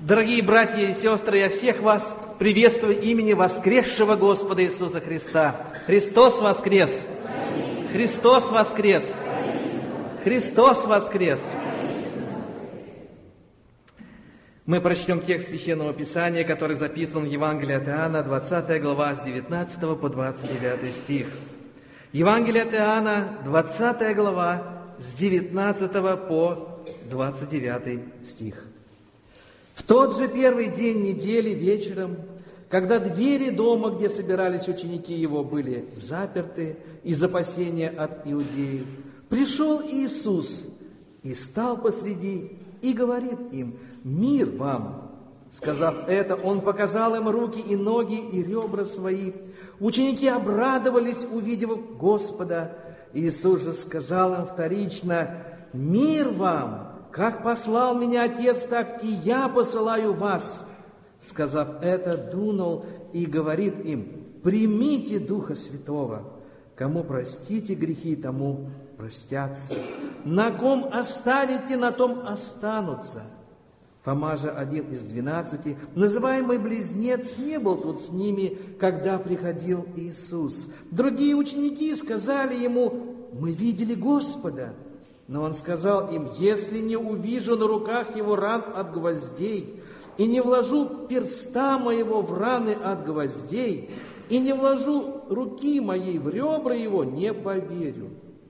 Дорогие братья и сестры, я всех вас приветствую имени воскресшего Господа Иисуса Христа. Христос воскрес! Христос воскрес! Христос воскрес! Мы прочтем текст Священного Писания, который записан в Евангелии от Иоанна, 20 глава, с 19 по 29 стих. Евангелие от Иоанна, 20 глава, с 19 по 29 стих. В тот же первый день недели вечером, когда двери дома, где собирались ученики его, были заперты из опасения от иудеев, пришел Иисус и стал посреди и говорит им: «Мир вам!» Сказав это, Он показал им руки и ноги и ребра свои. Ученики обрадовались, увидев Господа. Иисус же сказал им вторично: «Мир вам! Как послал меня Отец, так и я посылаю вас». Сказав это, дунул и говорит им: «Примите Духа Святого. Кому простите грехи, тому простятся. На ком оставите, на том останутся». Фома же, один из 12, называемый Близнец, не был тут с ними, когда приходил Иисус. Другие ученики сказали ему: «Мы видели Господа». Но он сказал им: «Если не увижу на руках его ран от гвоздей, и не вложу перста моего в раны от гвоздей, и не вложу руки моей в ребра его, не поверю».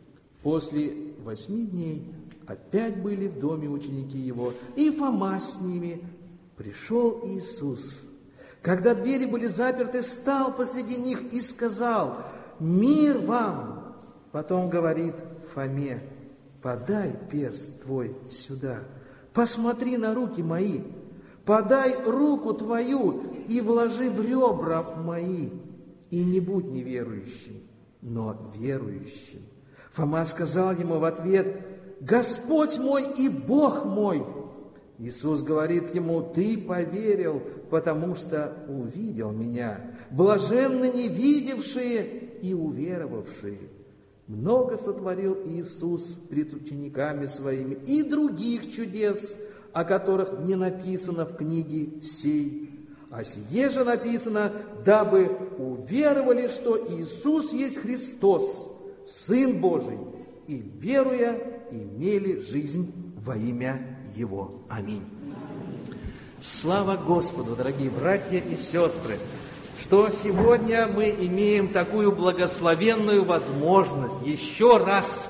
После 8 дней опять были в доме ученики его, и Фома с ними. Пришел Иисус. Когда двери были заперты, стал посреди них и сказал: «Мир вам!» Потом говорит Фоме: «Подай перст твой сюда, посмотри на руки мои, подай руку твою и вложи в ребра мои, и не будь неверующим, но верующим». Фома сказал ему в ответ: «Господь мой и Бог мой». Иисус говорит ему: «Ты поверил, потому что увидел меня. Блаженны невидевшие и уверовавшие». Много сотворил Иисус пред учениками своими и других чудес, о которых не написано в книге сей. А сие же написано, дабы уверовали, что Иисус есть Христос, Сын Божий, и, веруя, имели жизнь во имя Его. Аминь. Слава Господу, дорогие братья и сестры, что сегодня мы имеем такую благословенную возможность еще раз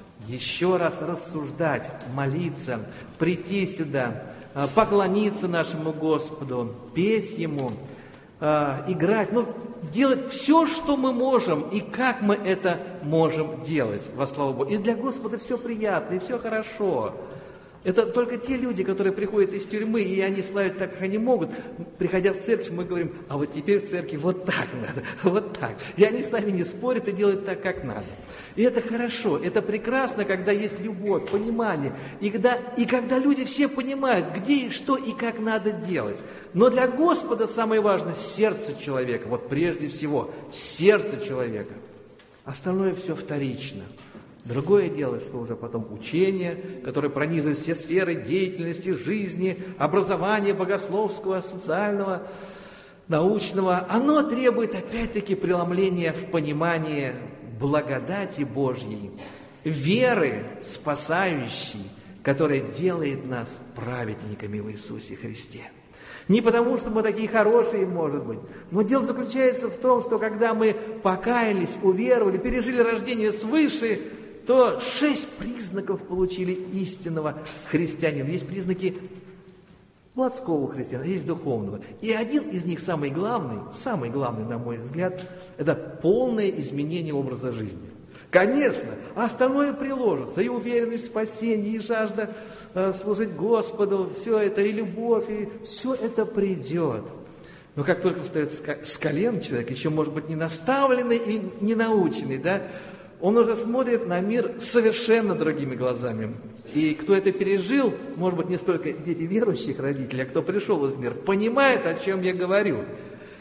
рассуждать, молиться, прийти сюда, поклониться нашему Господу, петь Ему, играть, делать все, что мы можем, и как мы это можем делать, во славу Богу. И для Господа все приятно, и все хорошо. Это только те люди, которые приходят из тюрьмы, и они славят так, как они могут. Приходя в церковь, мы говорим: а вот теперь в церкви вот так надо, вот так. И они с нами не спорят и делают так, как надо. И это хорошо, это прекрасно, когда есть любовь, понимание. И когда люди все понимают, где и что и как надо делать. Но для Господа самое важное — сердце человека. Вот прежде всего, сердце человека. Остальное все вторично. Другое дело, что уже потом учение, которое пронизывает все сферы деятельности, жизни, образования богословского, социального, научного, оно требует опять-таки преломления в понимание благодати Божьей, веры спасающей, которая делает нас праведниками в Иисусе Христе. Не потому, что мы такие хорошие, может быть, но дело заключается в том, что когда мы покаялись, уверовали, пережили рождение свыше, то 6 признаков получили истинного христианина. Есть признаки плотского христианина, есть духовного. И один из них, самый главный, на мой взгляд, это полное изменение образа жизни. Конечно, остальное приложится, и уверенность в спасении, и жажда служить Господу, все это, и любовь, и все это придет. Но как только встает с колен человек, еще, может быть, не наставленный и не наученный, да, он уже смотрит на мир совершенно другими глазами. И кто это пережил, может быть, не столько дети верующих родителей, а кто пришел в этот мир, понимает, о чем я говорю.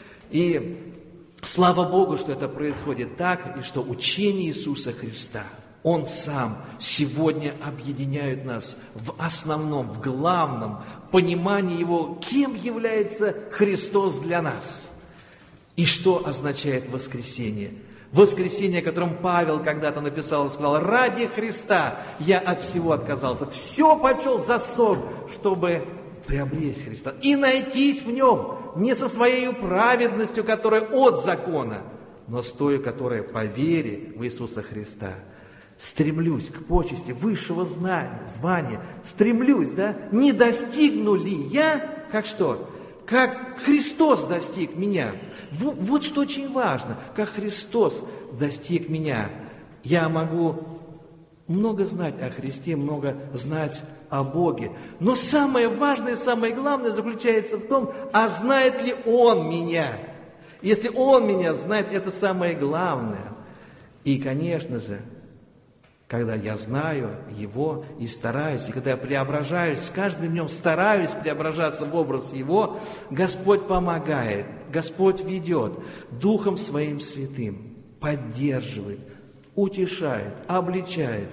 И слава Богу, что это происходит так, и что учение Иисуса Христа Он сам сегодня объединяет нас в основном, в главном понимании Его, кем является Христос для нас. И что означает воскресение? Воскресение, о котором Павел когда-то написал и сказал: ради Христа я от всего отказался, все почел за сон, чтобы приобрести Христа и найтись в Нем, не со своей праведностью, которая от закона, но с той, которая по вере в Иисуса Христа. Стремлюсь к почести высшего звания, стремлюсь, да, не достигну ли я, как что? Как Христос достиг меня. Вот что очень важно, как Христос достиг меня. Я могу много знать о Христе, много знать о Боге. Но самое важное, самое главное заключается в том, а знает ли Он меня? Если Он меня знает, это самое главное. И, конечно же, когда я знаю Его и стараюсь, и когда я преображаюсь, с каждым днем стараюсь преображаться в образ Его, Господь помогает, Господь ведет Духом Своим Святым, поддерживает, утешает, обличает,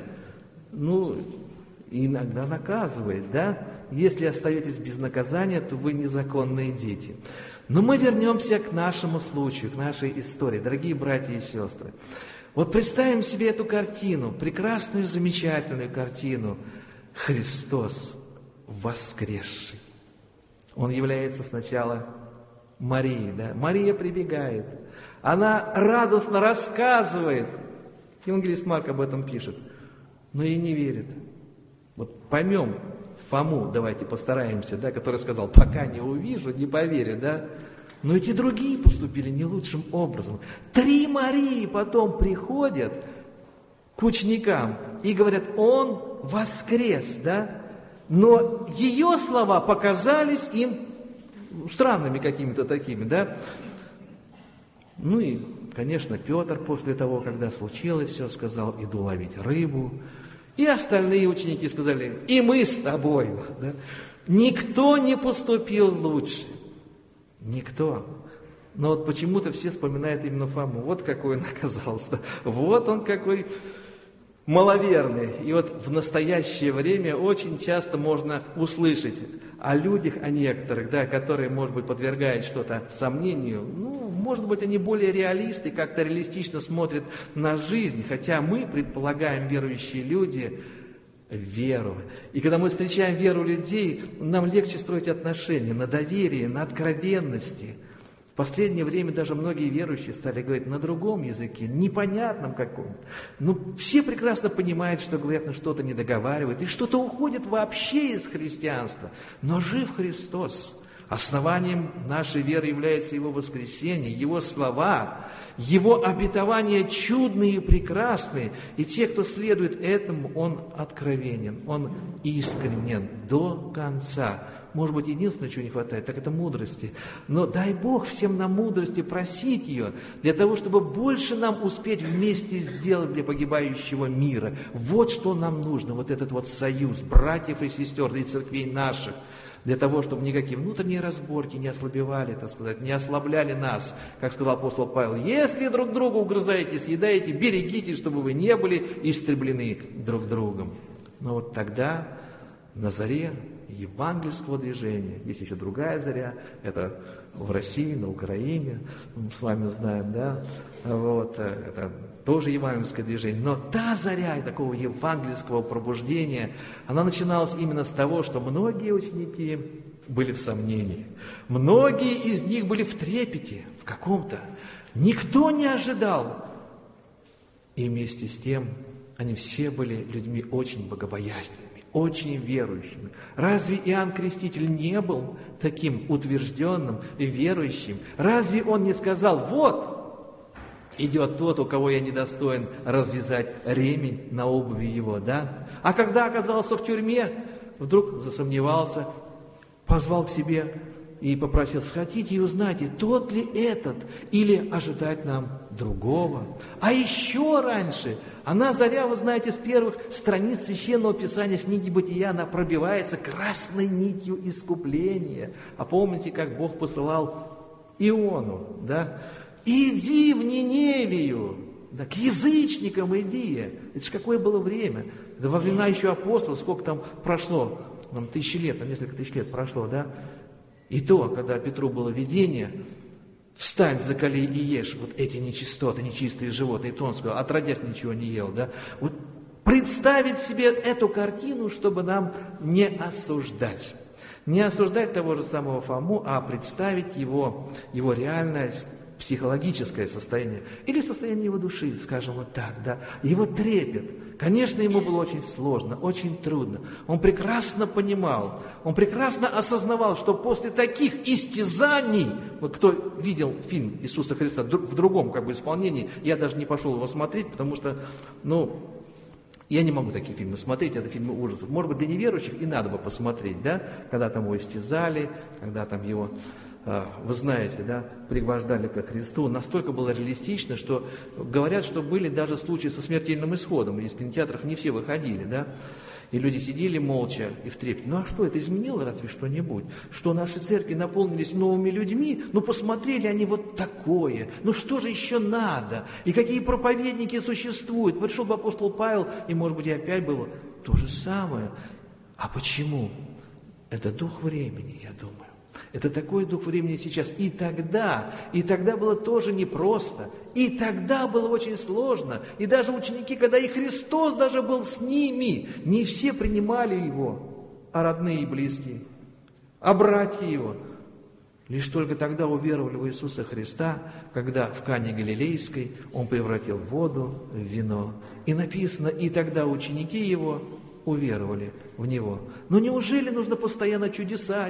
и иногда наказывает, да? Если остаетесь без наказания, то вы незаконные дети. Но мы вернемся к нашему случаю, к нашей истории, дорогие братья и сестры. Вот представим себе эту картину, прекрасную, замечательную картину. Христос воскресший. Он является сначала Марией, да? Мария прибегает. Она радостно рассказывает. Евангелист Марк об этом пишет. Но ей не верит. Вот поймем Фому, давайте постараемся, да, который сказал: пока не увижу, не поверю, да? Но эти другие поступили не лучшим образом. 3 Марии потом приходят к ученикам и говорят: Он воскрес, да? Но ее слова показались им странными какими-то такими, да? И, конечно, Петр после того, когда случилось все, сказал: иду ловить рыбу. И остальные ученики сказали: и мы с тобой. Да? Никто не поступил лучше. Никто. Но вот почему-то все вспоминают именно Фому. Вот какой он оказался. Вот он какой маловерный. И вот в настоящее время очень часто можно услышать о людях, о некоторых, да, которые, может быть, подвергают что-то сомнению. Может быть, они более реалисты, как-то реалистично смотрят на жизнь. Хотя мы предполагаем, верующие люди, веру. И когда мы встречаем веру людей, нам легче строить отношения на доверии, на откровенности. В последнее время даже многие верующие стали говорить на другом языке, непонятном каком. Все прекрасно понимают, что говорят, что-то не договаривают, и что-то уходит вообще из христианства. Но жив Христос. Основанием нашей веры является Его воскресение, Его слова, Его обетования чудные и прекрасные. И те, кто следует этому, он откровенен, он искренен до конца. Может быть, единственное, чего не хватает, так это мудрости. Но дай Бог всем нам мудрости просить ее, для того, чтобы больше нам успеть вместе сделать для погибающего мира. Вот что нам нужно, вот этот вот союз братьев и сестер и церквей наших, для того, чтобы никакие внутренние разборки не ослабевали, так сказать, не ослабляли нас. Как сказал апостол Павел: если друг друга угрызаете, съедаете, берегите, чтобы вы не были истреблены друг другом. Но вот тогда на заре евангельского движения, есть еще другая заря, это в России, на Украине, мы с вами знаем, да, это тоже евангельское движение, но та заря такого евангельского пробуждения, она начиналась именно с того, что многие ученики были в сомнении, многие из них были в трепете, в каком-то, никто не ожидал, и вместе с тем они все были людьми очень богобоязненными, очень верующими. Разве Иоанн Креститель не был таким утвержденным и верующим? Разве он не сказал: вот идет тот, у кого я недостоин развязать ремень на обуви его, да? А когда оказался в тюрьме, вдруг засомневался, позвал к себе и попросил: сходите и узнайте, тот ли этот, или ожидать нам другого. А еще раньше, она заря, вы знаете, с первых страниц Священного Писания, с книги Бытия, она пробивается красной нитью искупления. А помните, как Бог посылал Иону, да? Иди в Ниневию, Да, к язычникам иди. Это же какое было время. Да во времена еще апостолов, сколько там прошло, там тысячи лет, там несколько тысяч лет прошло, да? И то, когда Петру было видение, встань, закали и ешь вот эти нечистоты, нечистые животные. И то он сказал, отродясь ничего не ел, да? Вот представить себе эту картину, чтобы нам не осуждать. Не осуждать того же самого Фому, а представить его реальное психологическое состояние. Или состояние его души, скажем вот так, да. Его трепет. Конечно, ему было очень сложно, очень трудно. Он прекрасно понимал, он прекрасно осознавал, что после таких истязаний, вот кто видел фильм Иисуса Христа в другом исполнении, я даже не пошел его смотреть, потому что, я не могу такие фильмы смотреть, это фильмы ужасов. Может быть, для неверующих и надо бы посмотреть, да, когда там его истязали, когда там его, вы знаете, да, пригвождали ко Христу. Настолько было реалистично, что говорят, что были даже случаи со смертельным исходом. Из кинотеатров не все выходили, да. И люди сидели молча и в трепете. Ну а что, это изменило разве что-нибудь? Что наши церкви наполнились новыми людьми? Посмотрели они вот такое. Что же еще надо? И какие проповедники существуют? Пришел бы апостол Павел, и может быть и опять было то же самое. А почему? Это дух времени, я думаю. Это такой дух времени сейчас. И тогда было тоже непросто. И тогда было очень сложно. И даже ученики, когда и Христос даже был с ними, не все принимали Его, а родные и близкие, а братья Его. Лишь только тогда уверовали в Иисуса Христа, когда в Кане Галилейской Он превратил воду в вино. И написано, и тогда ученики Его уверовали в Него. Но неужели нужно постоянно чудеса?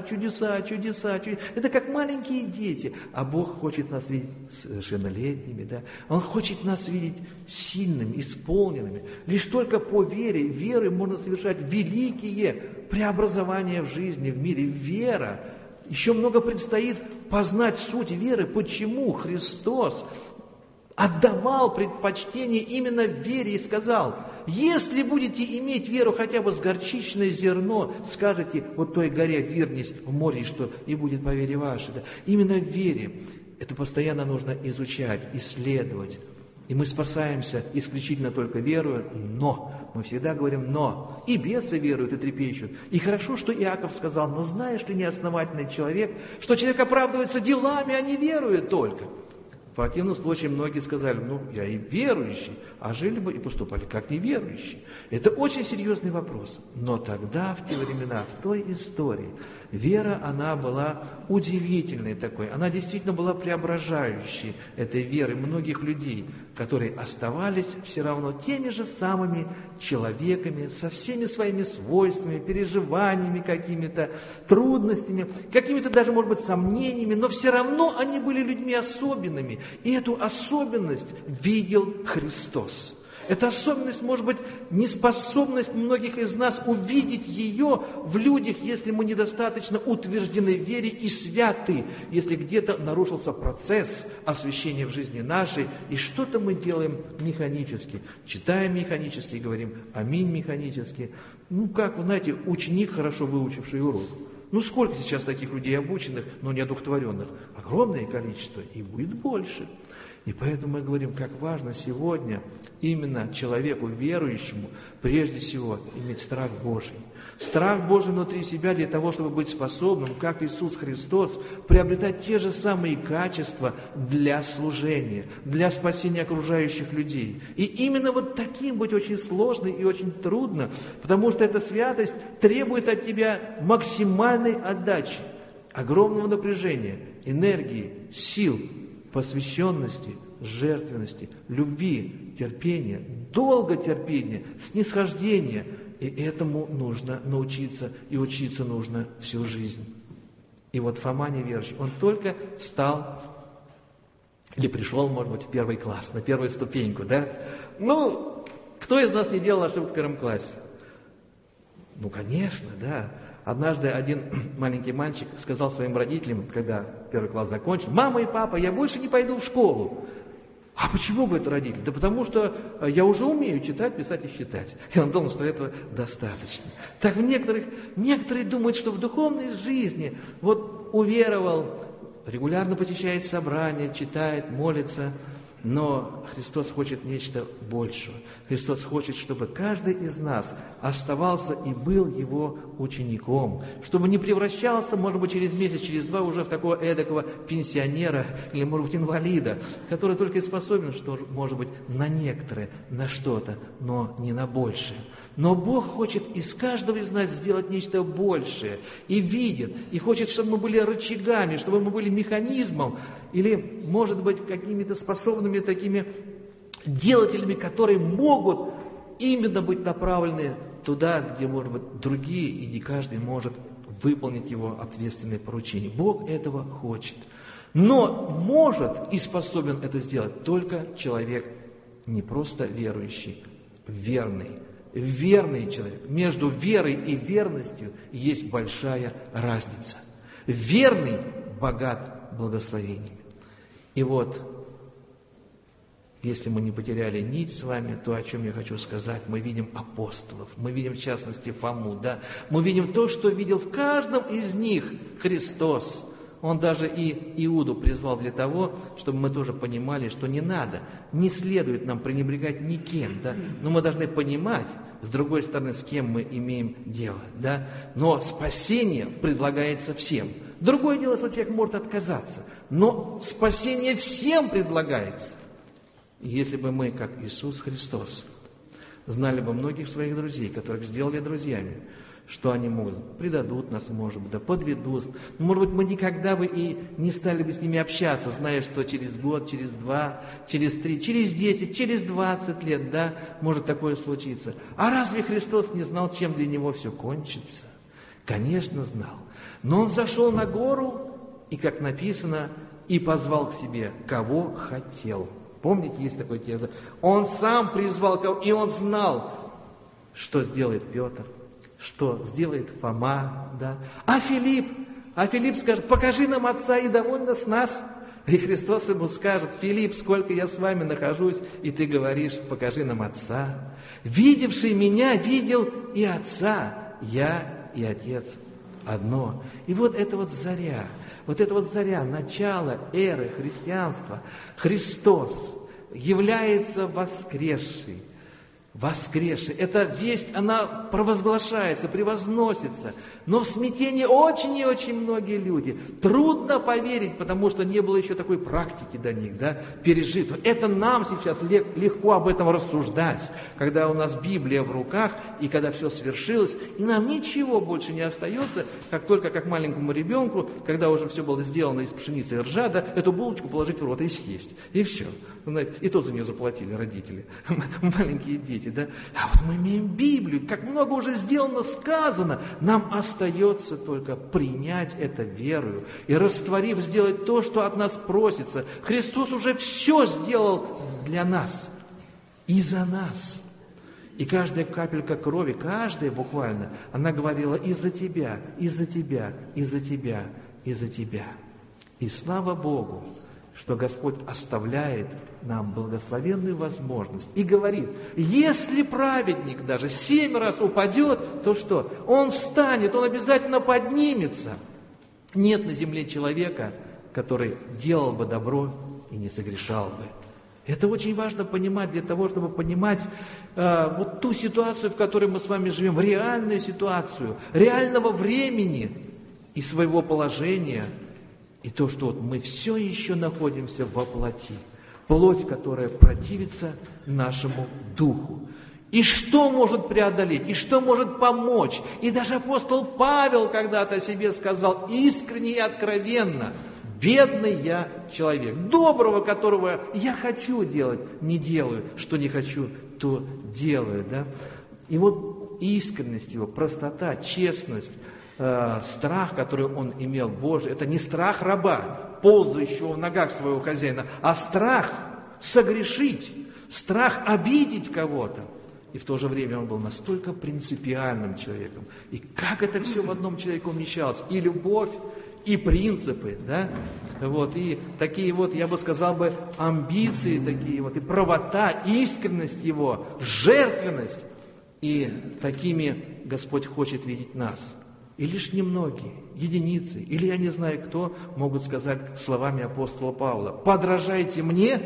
Это как маленькие дети. А Бог хочет нас видеть совершеннолетними, да? Он хочет нас видеть сильными, исполненными. Лишь только по верой можно совершать великие преобразования в жизни, в мире. Вера. Еще много предстоит познать суть веры, почему Христос отдавал предпочтение именно вере и сказал: если будете иметь веру хотя бы с горчичное зерно, скажете вот той горе вирнись в море, и будет по вере вашей. Да? Именно в вере. Это постоянно нужно изучать, исследовать. И мы спасаемся исключительно только веруя, но. Мы всегда говорим «но». И бесы веруют и трепещут. И хорошо, что Иаков сказал: но знаешь ли, неосновательный человек, что человек оправдывается делами, а не верует только. В противном случае многие сказали: я и верующий, а жили бы и поступали как неверующие. Это очень серьезный вопрос. Но тогда, в те времена, в той истории, вера, она была удивительной такой. Она действительно была преображающей этой веры многих людей, которые оставались все равно теми же самыми человеками, со всеми своими свойствами, переживаниями какими-то, трудностями, какими-то даже, может быть, сомнениями, но все равно они были людьми особенными. И эту особенность видел Христос. Эта особенность, может быть, неспособность многих из нас увидеть ее в людях, если мы недостаточно утверждены в вере и святы, если где-то нарушился процесс освящения в жизни нашей, и что-то мы делаем механически, читаем механически, говорим «Аминь» механически. Как, вы знаете, ученик, хорошо выучивший урок. Сколько сейчас таких людей обученных, но неодухотворенных? Огромное количество, и будет больше. И поэтому мы говорим, как важно сегодня именно человеку верующему прежде всего иметь страх Божий. Страх Божий внутри себя для того, чтобы быть способным, как Иисус Христос, приобретать те же самые качества для служения, для спасения окружающих людей. И именно вот таким быть очень сложно и очень трудно, потому что эта святость требует от тебя максимальной отдачи, огромного напряжения, энергии, сил, посвященности, жертвенности, любви, терпения, долготерпения, снисхождения. И этому нужно научиться, и учиться нужно всю жизнь. И вот Фома неверующий, он только встал, или пришел, может быть, в первый класс, на первую ступеньку, да? Кто из нас не делал ошибок в первом классе? Конечно, да. Однажды один маленький мальчик сказал своим родителям, когда первый класс закончил: «Мама и папа, я больше не пойду в школу». А почему бы это родители? Да потому что я уже умею читать, писать и считать. И он думал, что этого достаточно. Так некоторые думают, что в духовной жизни уверовал, регулярно посещает собрания, читает, молится, Но Христос хочет нечто большее. Христос хочет, чтобы каждый из нас оставался и был Его учеником, чтобы не превращался, может быть, через месяц, через два уже в такого эдакого пенсионера или, может быть, инвалида, который только и способен, что, может быть, на некоторое, на что-то, но не на большее. Но Бог хочет из каждого из нас сделать нечто большее, и видит, и хочет, чтобы мы были рычагами, чтобы мы были механизмом, или, может быть, какими-то способными такими делателями, которые могут именно быть направлены туда, где, может быть, другие, и не каждый может выполнить его ответственное поручение. Бог этого хочет. Но может и способен это сделать только человек не просто верующий, верный. Верный человек. Между верой и верностью есть большая разница. Верный богат благословениями. И вот, если мы не потеряли нить с вами, то, о чем я хочу сказать, мы видим апостолов, мы видим, в частности, Фому, да? Мы видим то, что видел в каждом из них Христос. Он даже и Иуду призвал для того, чтобы мы тоже понимали, что не надо, не следует нам пренебрегать никем, да? Но мы должны понимать, с другой стороны, с кем мы имеем дело, да? Но спасение предлагается всем. Другое дело, что человек может отказаться, но спасение всем предлагается. И если бы мы, как Иисус Христос, знали бы многих своих друзей, которых сделали друзьями, что они могут, предадут нас, может быть, да подведут. Может быть, мы никогда бы и не стали бы с ними общаться, зная, что через год, через 2, через 3, через 10, через 20 лет, да, может такое случиться. А разве Христос не знал, чем для Него все кончится? Конечно, знал. Но Он зашел на гору, и, как написано, и позвал к себе, кого хотел. Помните, есть такой текст? Он сам призвал кого, и Он знал, что сделает Петр, что сделает Фома, да? А Филипп скажет, покажи нам Отца, и довольно с нас. И Христос ему скажет, Филипп, сколько я с вами нахожусь, и ты говоришь, покажи нам Отца. Видевший меня, видел и Отца, я и Отец одно. И вот это вот заря, начало эры христианства. Христос является воскресший. Эта весть, она провозглашается, превозносится. Но в смятении очень и очень многие люди. Трудно поверить, потому что не было еще такой практики до них, да, пережито. Это нам сейчас легко об этом рассуждать, когда у нас Библия в руках, и когда все свершилось, и нам ничего больше не остается, как только как маленькому ребенку, когда уже все было сделано из пшеницы и ржа, да, эту булочку положить в рот и съесть. И все. Знаете, и то за нее заплатили родители, маленькие дети. Да? А вот мы имеем Библию, как много уже сделано, сказано, нам остается только принять это верою и, растворив, сделать то, что от нас просится. Христос уже все сделал для нас и за нас. И каждая капелька крови, каждая буквально, она говорила и за тебя, и за тебя, и за тебя, и за тебя. И слава Богу, что Господь оставляет нам благословенную возможность и говорит, если праведник даже 7 раз упадет, то что? Он встанет, он обязательно поднимется. Нет на земле человека, который делал бы добро и не согрешал бы. Это очень важно понимать для того, чтобы понимать вот ту ситуацию, в которой мы с вами живем, реальную ситуацию, реального времени и своего положения. И то, что вот мы все еще находимся во плоти, плоть, которая противится нашему духу. И что может преодолеть, и что может помочь? И даже апостол Павел когда-то о себе сказал искренне и откровенно, бедный я человек, доброго, которого я хочу делать, не делаю, что не хочу, то делаю. Да? И вот искренность его, простота, честность, страх, который он имел Божий, это не страх раба, ползающего в ногах своего хозяина, а страх согрешить, страх обидеть кого-то. И в то же время он был настолько принципиальным человеком. И как это все в одном человеке умещалось? И любовь, и принципы, да? Вот, и такие вот, я бы сказал бы, амбиции такие вот, и правота, искренность его, жертвенность. И такими Господь хочет видеть нас. И лишь немногие, единицы, или я не знаю кто, могут сказать словами апостола Павла, подражайте мне,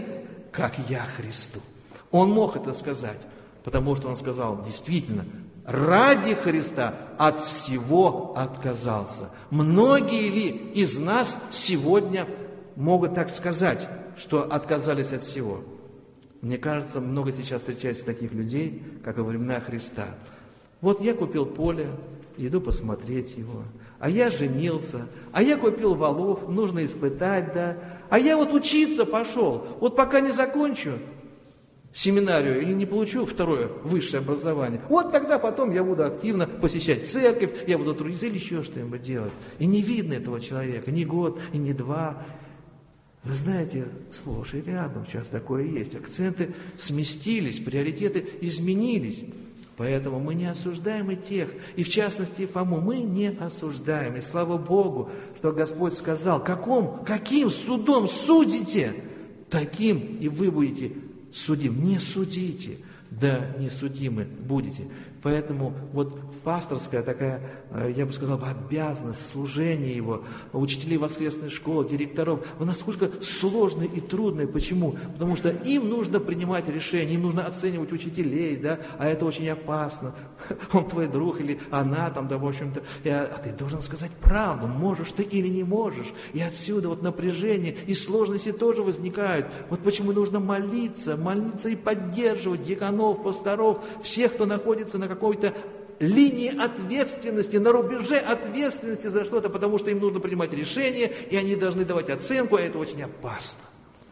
как я Христу. Он мог это сказать, потому что он сказал, действительно, ради Христа от всего отказался. Многие ли из нас сегодня могут так сказать, что отказались от всего? Мне кажется, много сейчас встречается таких людей, как и во времена Христа. Вот я купил поле, иду посмотреть его. А я женился, а я купил волов, нужно испытать, да. А я вот учиться пошел, вот пока не закончу семинарию или не получу второе высшее образование, вот тогда потом я буду активно посещать церковь, я буду трудиться или еще что-нибудь делать. И не видно этого человека ни год, и ни два. Вы знаете, сплошь и рядом сейчас такое есть. Акценты сместились, приоритеты изменились. Поэтому мы не осуждаем и тех, и в частности Фому мы не осуждаем. И слава Богу, что Господь сказал, каким судом судите, таким и вы будете судим. Не судите, да не судимы будете. Поэтому вот пасторская такая, я бы сказал, обязанность, служение его, учителей воскресной школы, директоров, насколько сложная и трудная. Почему? Потому что им нужно принимать решения, им нужно оценивать учителей, да, а это очень опасно. Он твой друг или она там, да, в общем-то, а ты должен сказать правду, можешь ты или не можешь. И отсюда вот напряжение и сложности тоже возникают. Вот почему нужно молиться и поддерживать дьяконов, пасторов, всех, кто находится на какой-то линии ответственности, на рубеже ответственности за что-то, потому что им нужно принимать решения, и они должны давать оценку, а это очень опасно.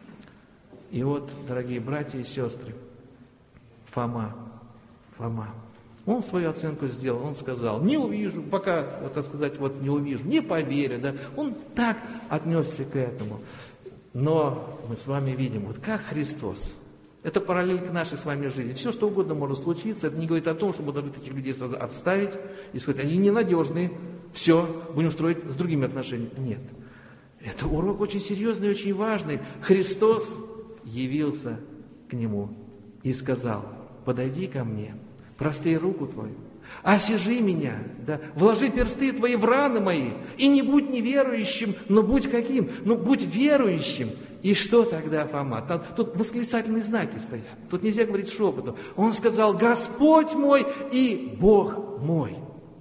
И вот, дорогие братья и сестры, Фома, он свою оценку сделал, он сказал, не увижу, пока, вот, так сказать, вот не увижу, не поверю, да, он так отнесся к этому. Но мы с вами видим, вот как Христос. Это параллель к нашей с вами жизни. Все, что угодно может случиться, это не говорит о том, что мы должны таких людей сразу отставить и сказать, они ненадежные, все, будем строить с другими отношениями. Нет. Это урок очень серьезный и очень важный. Христос явился к нему и сказал, подойди ко мне, простри руку твою, осижи меня, да, вложи персты твои в раны мои, и не будь неверующим, но будь каким? Ну, будь верующим. И что тогда, Фома? Тут восклицательные знаки стоят. Тут нельзя говорить шепотом. Он сказал, Господь мой и Бог мой.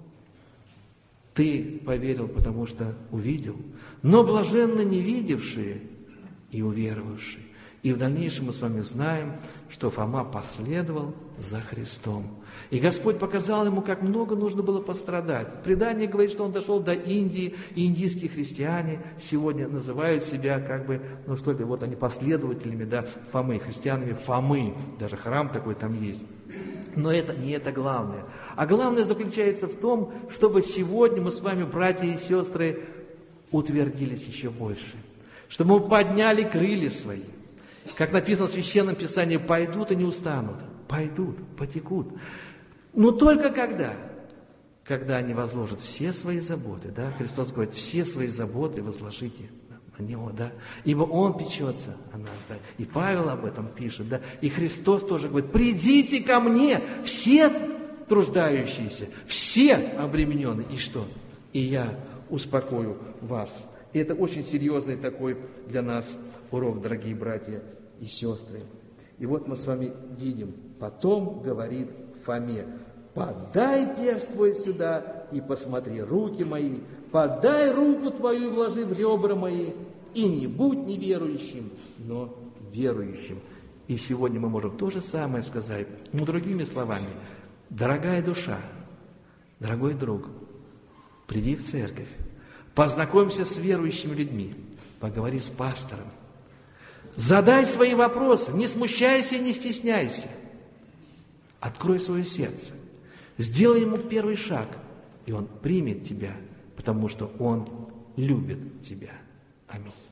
Ты поверил, потому что увидел, но блаженны не видевшие и уверовавшие. И в дальнейшем мы с вами знаем, что Фома последовал за Христом. И Господь показал ему, как много нужно было пострадать. Предание говорит, что он дошел до Индии, и индийские христиане сегодня называют себя вот они последователями, да, Фомы, христианами Фомы. Даже храм такой там есть. Но это не это главное. А главное заключается в том, чтобы сегодня мы с вами, братья и сестры, утвердились еще больше. Чтобы мы подняли крылья свои. Как написано в Священном Писании, пойдут и не устанут. Пойдут, потекут. Но только когда они возложат все свои заботы, да, Христос говорит, все свои заботы возложите на Него, да, ибо Он печется о нас, да, и Павел об этом пишет, да, и Христос тоже говорит, придите ко мне, все труждающиеся, все обремененные, и что? И я успокою вас. И это очень серьезный такой для нас урок, дорогие братья и сестры. И вот мы с вами видим, потом говорит Фоме, подай перст твой сюда и посмотри руки мои, подай руку твою и вложи в ребра мои, и не будь неверующим, но верующим. И сегодня мы можем то же самое сказать, но другими словами. Дорогая душа, дорогой друг, приди в церковь, познакомься с верующими людьми, поговори с пастором, задай свои вопросы, не смущайся и не стесняйся. Открой свое сердце, сделай ему первый шаг, и он примет тебя, потому что он любит тебя. Аминь.